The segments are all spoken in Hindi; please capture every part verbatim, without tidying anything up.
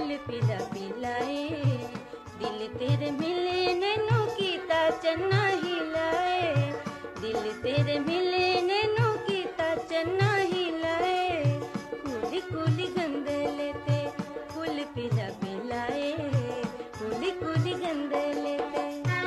फूल पिला पिलाए, दिल तेरे मिले नैनू कीता चन्ना हिलाए, दिल तेरे मिले नैनू कीता चन्ना हिलाए, कूली कूली गंदले ते फूल पिला पिलाए, कूली कूली गंदले ते।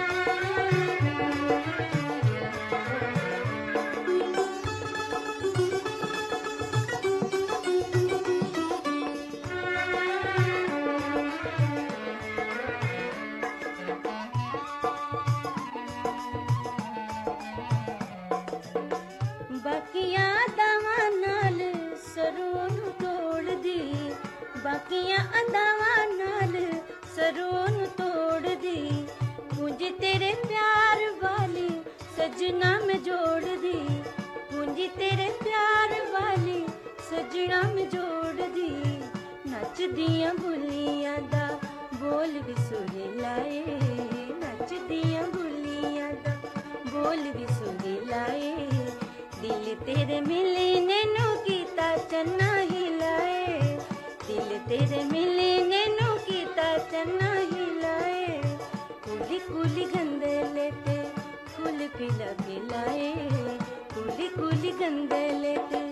बाकिया अदावां नाल सरों नूं तोड़ दी, बाकिया अदावां नाल सरों नूं तोड़ दी, पूंजी तेरे प्यार वाली सजना में जोड़ दी, पूंजी तेरे प्यार वाली सजना में जोड़ दी, नचदियां बुलियां दा बोल भी सुरीलाए, नचदियां बुलियां दा बोल भी सुरीलाए, दिल तेरे मिले नैनू कीता चन्ना हिलाए, दिल तेरे मिले नैनू कीता चन्ना हिलाए, कूली कूली गंदले ते फूल पिला पिलाए, कूली कूली गंदले ते।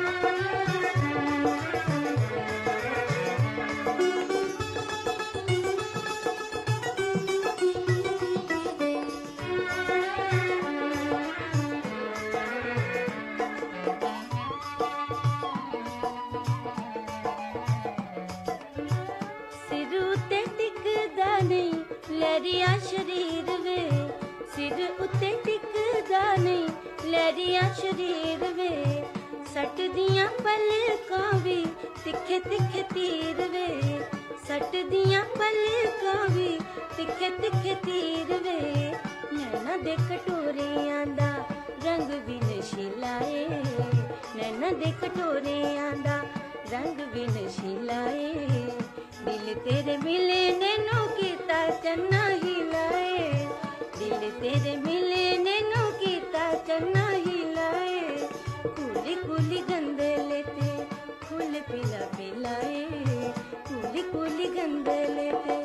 लहरिया शरीर वे सिर उत्ते टिकदा नहीं, लहरिया शरीर वे सट दियां पलकां भी तिखे तिखे तीर वे, सट दियां पलकां भी तिखे तिखे तीर वे, नैना दे कटोरियां दा रंग भी नशीलाए, नैना दे कटोरियां दा रंग भी नशीलाए, दिल तेरे मिले नैनू कीता चन्ना हिलाए, दिल तेरे मिले नैनू कीता चन्ना हिलाए, कूली कूली गंदले ते फूल पिला पिलाए, कूली कूली गंदले ते।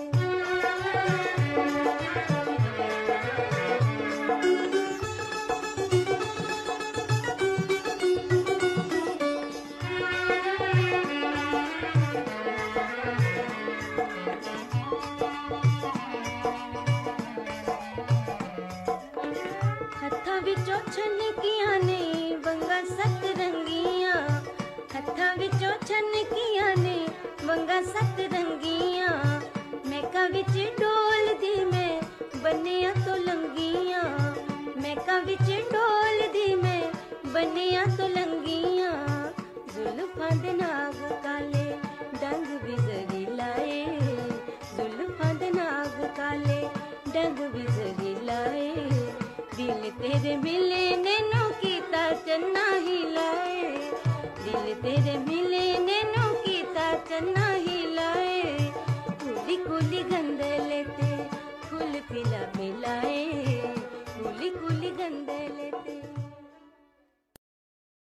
हत्थां विचों छनकियां ने वंगा सत रंगियां, हत्थां विचों छनकियां ने वंगा सत रंगियां, महका विच डोल दी मैं बनिया तो लंगियां, महका विच डोल दी मैं बनिया तो लंगियां, जुल्फां दे नाग काले डंग भी जरीलाए, जुल्फां दे नाग काले डंग भी जरीलाए, दिल तेरे मिले नैनू कीता चन्ना हिलाए, दिल तेरे मिले नैनू कीता चन्ना हिलाए, कूली कूली गंदले ते फूल पिला पिलाए, कूली कूली गंदले